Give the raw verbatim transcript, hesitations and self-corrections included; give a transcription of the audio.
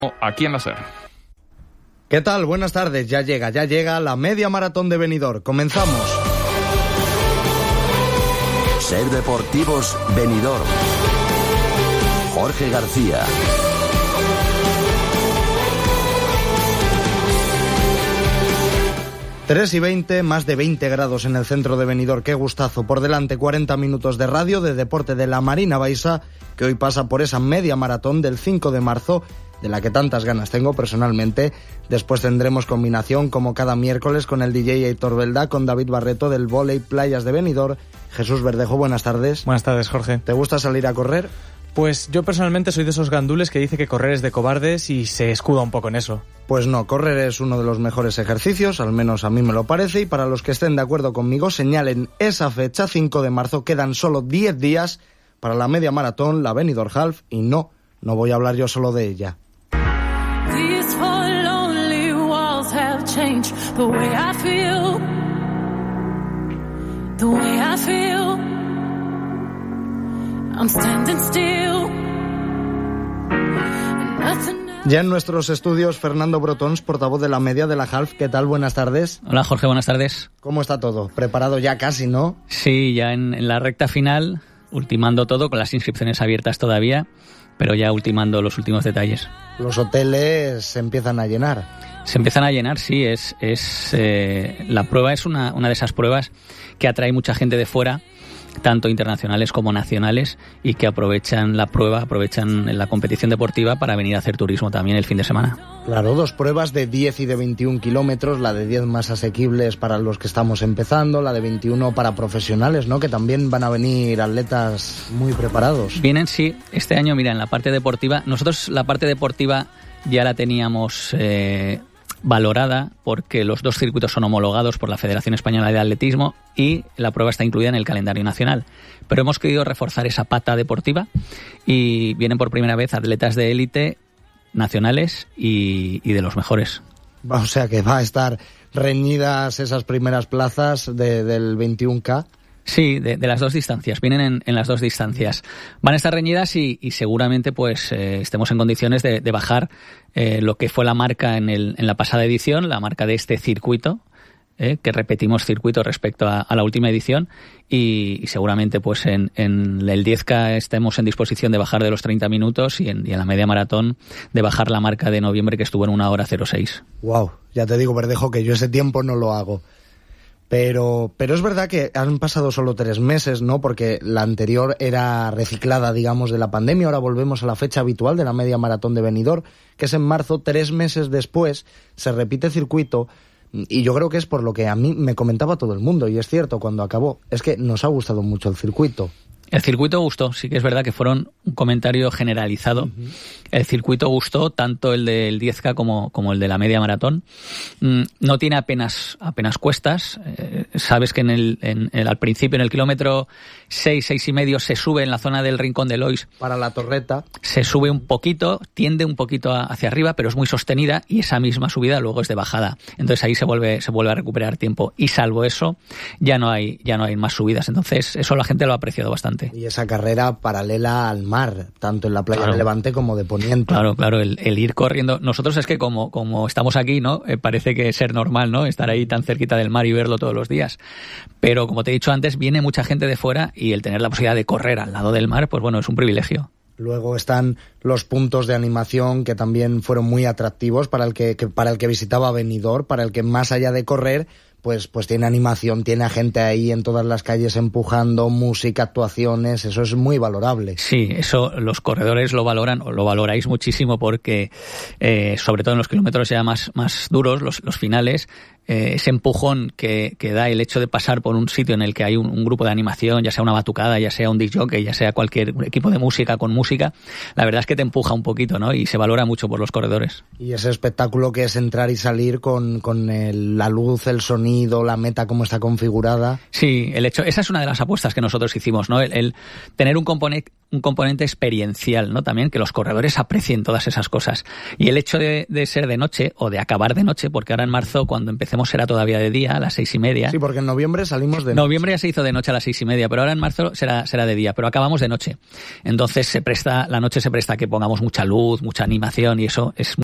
Aquí en la SER. ¿Qué tal? Buenas tardes. Ya llega, ya llega la media maratón de Benidorm. Comenzamos. SER Deportivos Benidorm. Jorge García. tres y veinte, más de veinte grados en el centro de Benidorm. Qué gustazo. Por delante cuarenta minutos de radio, de deporte de la Marina Baixa, que hoy pasa por esa media maratón del cinco de marzo, de la que tantas ganas tengo personalmente. Después tendremos combinación, como cada miércoles, con el D J Heitor Belda, con David Barreto del Vóley Playas de Benidorm. Jesús Verdejo, buenas tardes. Buenas tardes, Jorge. ¿Te gusta salir a correr? Pues yo personalmente soy de esos gandules que dice que correr es de cobardes y se escuda un poco en eso. Pues no, correr es uno de los mejores ejercicios, al menos a mí me lo parece, y para los que estén de acuerdo conmigo, señalen esa fecha, cinco de marzo, quedan solo diez días para la media maratón, la Benidorm Half, y no, no voy a hablar yo solo de ella. These four lonely walls have changed the way I feel, the way I feel. I'm standing still. Ya en nuestros estudios, Fernando Brotons, portavoz de la media de la Half. ¿Qué tal? Buenas tardes. Hola, Jorge, buenas tardes. ¿Cómo está todo? ¿Preparado ya casi, no? Sí, ya en, en la recta final, ultimando todo, con las inscripciones abiertas todavía, pero ya ultimando los últimos detalles. Los hoteles se empiezan a llenar. Se empiezan a llenar, sí. Es, es eh, la prueba es una, una de esas pruebas que atrae mucha gente de fuera, tanto internacionales como nacionales, y que aprovechan la prueba, aprovechan la competición deportiva para venir a hacer turismo también el fin de semana. Claro, dos pruebas de diez y de veintiún kilómetros, la de diez más asequibles para los que estamos empezando, la de veintiuno para profesionales, ¿no? Que también van a venir atletas muy preparados. Vienen, sí, este año, mira, en la parte deportiva, nosotros la parte deportiva ya la teníamos eh, valorada porque los dos circuitos son homologados por la Federación Española de Atletismo y la prueba está incluida en el calendario nacional. Pero hemos querido reforzar esa pata deportiva y vienen por primera vez atletas de élite nacionales y, y de los mejores. O sea que va a estar reñidas esas primeras plazas de, del veintiuno K. Sí, de, de las dos distancias, vienen en, en las dos distancias. Van a estar reñidas y, y seguramente pues eh, estemos en condiciones de, de bajar eh, lo que fue la marca en, el, en la pasada edición, la marca de este circuito, eh, que repetimos circuito respecto a, a la última edición, y, y seguramente pues en, en el diez K estemos en disposición de bajar de los treinta minutos y en, y en la media maratón de bajar la marca de noviembre, que estuvo en una hora cero seis. Wow, ya te digo, Verdejo, que yo ese tiempo no lo hago. Pero, pero es verdad que han pasado solo tres meses, ¿no? Porque la anterior era reciclada, digamos, de la pandemia. Ahora volvemos a la fecha habitual de la media maratón de Benidorm, que es en marzo. Tres meses después se repite circuito. Y yo creo que es por lo que a mí me comentaba todo el mundo, y es cierto, cuando acabó, es que nos ha gustado mucho el circuito. El circuito gustó, sí que es verdad que fueron un comentario generalizado. Uh-huh. El circuito gustó, tanto el del diez K como, como el de la media maratón. Mm, no tiene apenas apenas cuestas. Eh, sabes que en el, en el al principio, en el kilómetro seis, seis y medio, se sube en la zona del Rincón de Lois. Para la torreta. Se sube un poquito, tiende un poquito a, hacia arriba, pero es muy sostenida, y esa misma subida luego es de bajada. Entonces ahí se vuelve se vuelve a recuperar tiempo. Y salvo eso, ya no hay ya no hay más subidas. Entonces eso la gente lo ha apreciado bastante. Y esa carrera paralela al mar, tanto en la playa claro. de Levante como de Poniente. Claro, claro, el, el ir corriendo. Nosotros es que como, como estamos aquí, ¿no? Eh, parece que ser normal, ¿no? Estar ahí tan cerquita del mar y verlo todos los días. Pero como te he dicho antes, viene mucha gente de fuera y el tener la posibilidad de correr al lado del mar, pues bueno, es un privilegio. Luego están los puntos de animación que también fueron muy atractivos para el que, que para el que visitaba Benidorm, para el que más allá de correr, pues pues tiene animación, tiene a gente ahí en todas las calles empujando, música, actuaciones, eso es muy valorable. Sí, eso los corredores lo valoran, o lo valoráis muchísimo, porque eh, sobre todo en los kilómetros ya más, más duros, los, los finales, eh, ese empujón que, que da el hecho de pasar por un sitio en el que hay un, un grupo de animación, ya sea una batucada, ya sea un disc jockey, ya sea cualquier equipo de música con música, la verdad es que te empuja un poquito, ¿no? Y se valora mucho por los corredores. Y ese espectáculo que es entrar y salir con, con el, la luz, el sonido, la meta como está configurada. Sí, el hecho, esa es una de las apuestas que nosotros hicimos, ¿no? El, el tener un componente, un componente experiencial, ¿no? También que los corredores aprecien todas esas cosas. Y el hecho de, de ser de noche o de acabar de noche, porque ahora en marzo, cuando empecemos empezamos será todavía de día, a las seis y media. Sí, porque en noviembre salimos de noche. Noviembre ya se hizo de noche a las seis y media, pero ahora en marzo será, será de día, pero acabamos de noche. Entonces se presta, la noche se presta a que pongamos mucha luz, mucha animación y eso es